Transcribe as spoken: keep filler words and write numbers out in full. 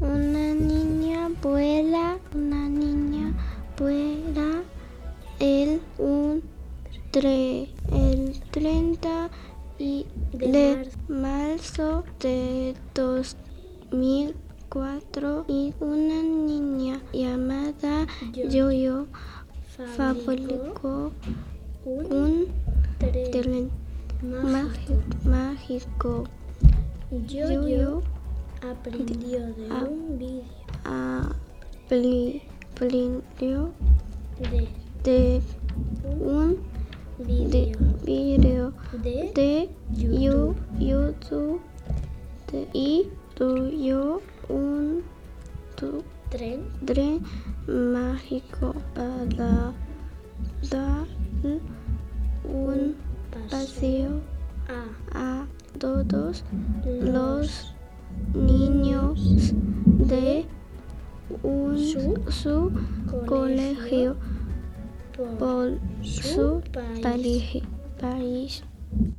Una niña vuela, una niña vuela el un tre, el treinta y de marzo de dos mil cuatro y una niña llamada Yo-Yo fabricó un tren mágico. Yo-Yo aprendió de a- un vídeo aprendió de de un de vídeo video de de YouTube. YouTube de- y tuvo un tu- tren tren mágico para dar un paseo a a todos los los niños de un, Su su colegio por por su su país. país. país.